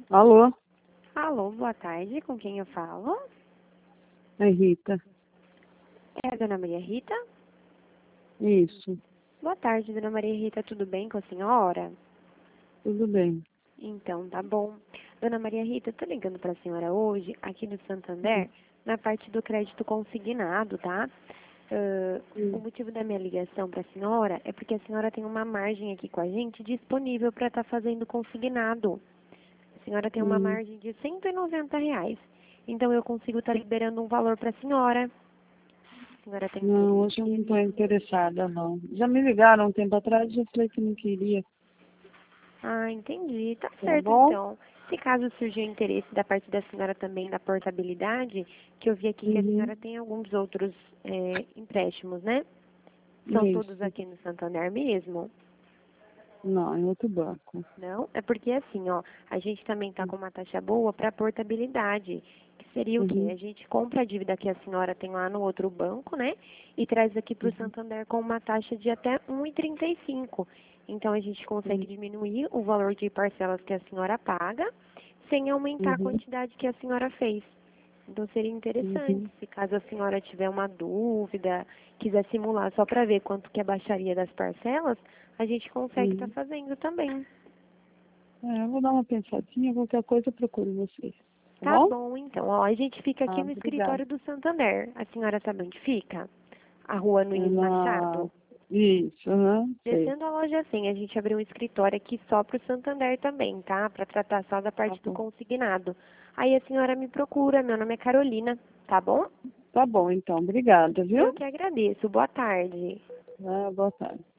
Alô, Alô, boa tarde. Com quem eu falo? é Rita. É a Dona Maria Rita? Isso, Boa tarde, Dona Maria Rita. Tudo bem com a senhora? tudo bem. Então, tá bom. Dona Maria Rita, eu tô ligando para a senhora hoje, aqui do Santander, na parte do crédito consignado, tá? O motivo da minha ligação para a senhora é porque a senhora tem uma margem aqui com a gente disponível para estar fazendo consignado. A senhora tem uma Hum, margem de R$ 190. Então, eu consigo estar liberando um valor para a senhora. A senhora tem não, hoje eu não estou interesse? interessada, não. Já me ligaram um tempo atrás e eu falei que não queria, Ah, entendi. Tá tá certo, bom? então. Se caso surgir o interesse da parte da senhora também da portabilidade, que eu vi aqui que a Uhum, senhora tem alguns outros empréstimos, né? São todos isso. aqui no Santander mesmo? Não, em outro banco. Não? É porque assim, ó, a gente também tá com uma taxa boa para portabilidade. Que seria o quê? Uhum, A gente compra a dívida que a senhora tem lá no outro banco, né? E traz aqui para o uhum, Santander com uma taxa de até 1,35. Então a gente consegue uhum, diminuir o valor de parcelas que a senhora paga, sem aumentar a uhum, quantidade que a senhora fez. Então seria interessante, uhum. se caso a senhora tiver uma dúvida, quiser simular só para ver quanto que abaixaria das parcelas, a gente consegue estar Uhum. fazendo também. É, eu vou dar uma pensadinha, qualquer coisa eu procuro vocês, tá Tá bom? bom, então. Ó, a gente fica aqui Ah, no obrigada. escritório do Santander. A senhora sabe onde fica? A rua É Nunes na... Machado. Isso, sei. Descendo a loja 100, a gente abriu um escritório aqui só para o Santander também, tá? Para tratar só da Tá parte do bom. consignado. Aí a senhora me procura, meu nome é Carolina, tá bom? Tá bom, então, obrigada, Eu viu? que agradeço. Boa tarde. Ah, boa tarde.